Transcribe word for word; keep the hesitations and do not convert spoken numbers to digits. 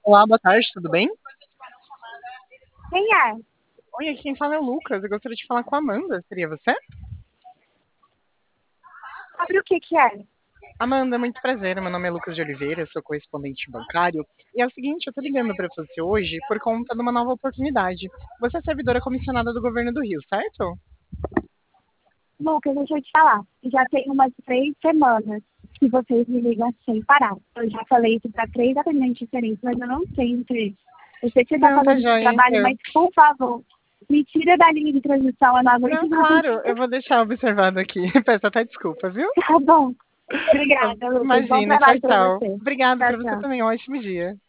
Olá, boa tarde, tudo bem? Quem é? Oi, aqui quem fala é o Lucas. Eu gostaria de falar com a Amanda. Seria você? Sobre o que que é? Amanda, muito prazer. Meu nome é Lucas de Oliveira, sou correspondente bancário. E é o seguinte, eu tô ligando para você hoje por conta de uma nova oportunidade. Você é servidora comissionada do governo do Rio, certo? Lucas, deixa eu te falar. Já tem umas três semanas que vocês me ligam sem parar. Eu já falei isso para três atendentes diferentes, mas eu não sei entre. Eu sei que você está Não, tá fazendo esse joia, trabalho, então. mas por favor, me tira da linha de transmissão, eu não aguento Não, mais. claro, eu vou deixar observado aqui. Peço até desculpas, viu? Tá bom. Obrigada, Lucas. Bom Imagina, tchau, trabalho para tchau. você. Obrigado Tchau, para você tchau. também. Um ótimo dia.